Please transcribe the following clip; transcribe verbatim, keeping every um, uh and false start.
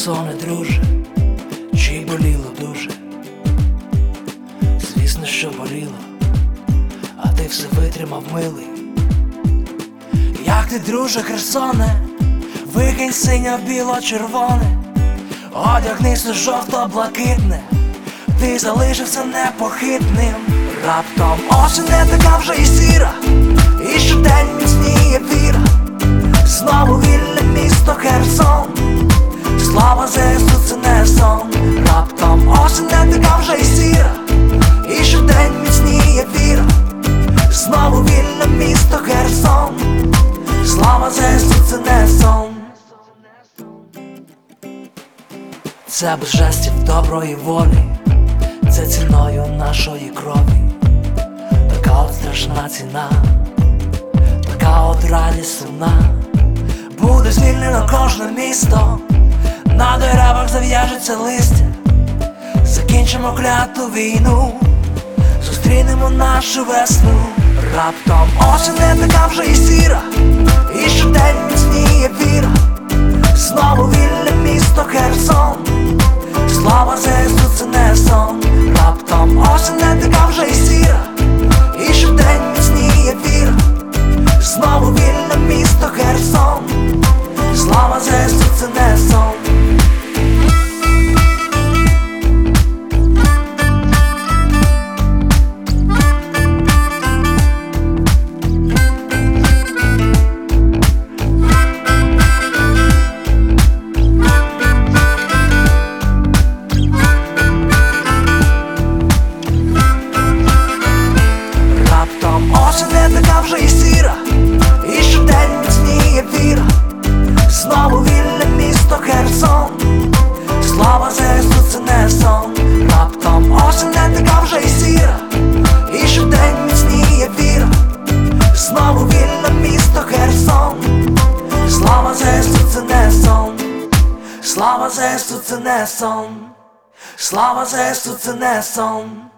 Херсоне, друже, чи боліло дуже? Звісно, що боліло, а ти все витримав, милий. Як ти, друже, Херсоне, викинь синьо-біло-червоне, одягнися жовто-блакитне, ти залишився непохитним. Раптом осінь не така вже і сіра, і щодень міцніє віра. Знову вільне місто Херсон, слава ЗСУ — це не сон. Раптом осінь не така вже і сіра, і щодень міцніє віра. Знову вільне місто Херсон, слава ЗСУ — це не сон. Це без жестів доброї волі, це ціною нашої крові. Така от страшна ціна, така от радість сумна. Буде звільнено кожне місто, на деревах зав'яжеться листя. Закінчимо кляту війну, зустрінемо нашу весну. Раптом осінь не така вже і сіра, і щодень міцніє віра. Знову вільне місто Херсон, слава ЗСУ — це не сон. Раптом осінь не така вже і сіра, і щодень міцніє віра. Знову вільне місто Херсон, слава ЗСУ — це не сон. Осінь не така вже і сіра, і щодень міцніє віра. Знову вільне місто Херсон, слава ЗСУ — це не сон. Раптом осінь не така вже і сіра, і щодень міцніє віра. Знову вільне місто Херсон, слава ЗСУ — це не сон. Слава ЗСУ — це не сон. Слава ЗСУ — це не сон.